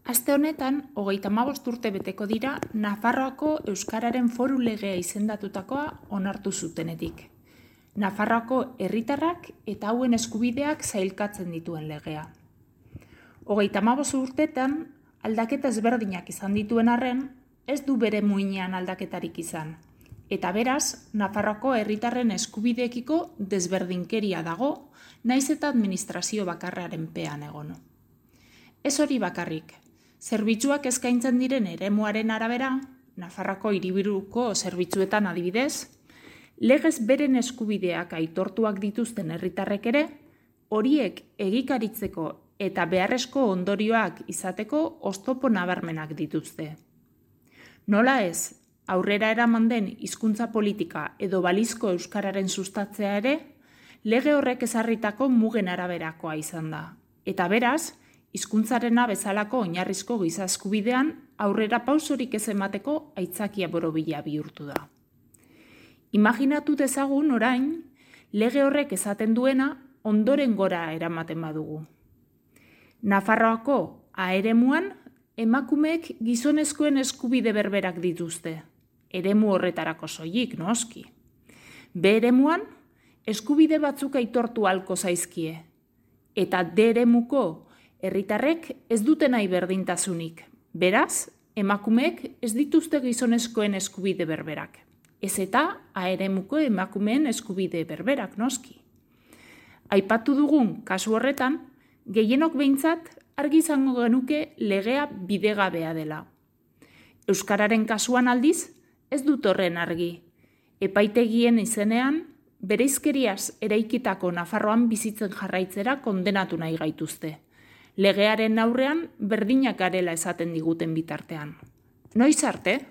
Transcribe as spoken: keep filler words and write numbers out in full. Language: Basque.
Aste honetan, hogeita hamabost urte beteko dira, Nafarroako Euskararen Foru Legea izendatutakoa onartu zutenetik. Nafarroako herritarrak eta hauen eskubideak sailkatzen dituen legea. Hogeita hamabost urtetan, aldaketa ezberdinak izan dituen arren, ez du bere muinean aldaketarik izan. Eta beraz, Nafarroako herritarren eskubideekiko desberdinkeria dago, naiz eta administrazio bakarraren pean egon. Ez hori bakarrik. Zerbitzuak eskaintzen diren eremuaren arabera, Nafarroako hiriburuko zerbitzuetan adibidez, legez beren eskubideak aitortuak dituzten herritarrek ere, horiek egikaritzeko eta beharrezko ondorioak izateko oztopo nabarmenak dituzte. Nola ez, aurrera eraman den hizkuntza politika edo balizko euskararen sustatzea ere, lege horrek ezarritako mugen araberakoa izan da. Eta beraz, hizkuntzarena bezalako oinarrizko giza eskubidean aurrera pausorik ez emateko aitzakia borobila bihurtu da. Imaginatu dezagun orain, lege horrek esaten duena ondoren gora eramaten badugu. Nafarroako A eremuan emakumeek gizonezkoen eskubide berberak dituzte, eremu horretarako soilik noski. B eremuan eskubide batzuk aitortu ahalko zaizkie, eta D eremuko herritarrek ez dute nahi berdintasunik. Beraz, emakumeek ez dituzte gizonezkoen eskubide berberak. Ez eta A eremuko emakumeen eskubide berberak noski. Aipatu dugun kasu horretan, gehienok behintzat argi izango genuke legea bidegabea dela. Euskararen kasuan aldiz, ez dut horren argi. Epaitegien izenean, bereizkeriaz eraikitako Nafarroan bizitzen jarraitzera kondenatu nahi gaituzte. Legearen aurrean berdinak garela esaten diguten bitartean. Noiz arte?